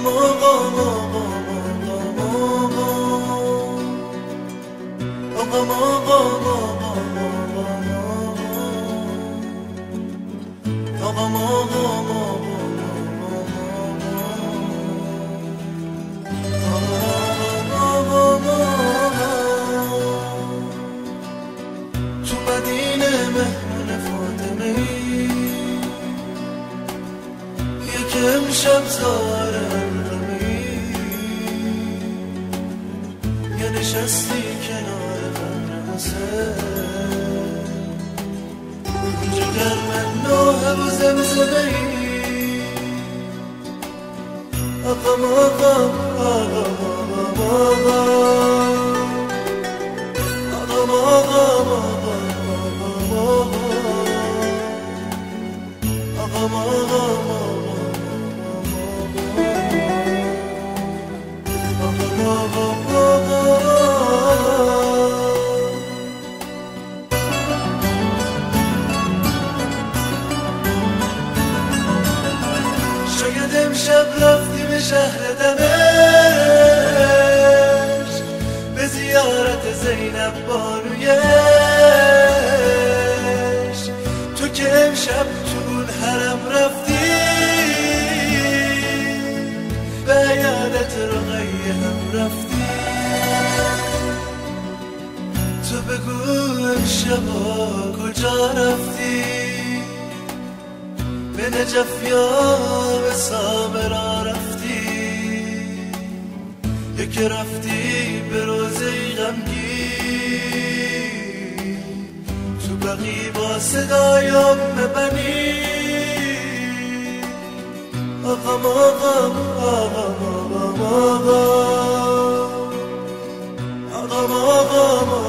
آقام آقام آقام آقام آقام تو مدینه مهمون فاطمه یک امشب زار غمی یا نشستی کنار قبر حسین جگر من نوه و زمزمه آقام آقام آقام آقام آقام آقام آقام شاید امشب رفتی به شهر دمشق به زیارت زینب بانویش تو که امشب تو اون حرم رفتی به عیادت رقیه هم رفتی تو بگو امشبا کجا رفتی به نجف یا به سامرا رفتی یکی رفتی به روزه غمگین تو بقی با صدایم ببنی آقام آقام آقام آقام آقام آقام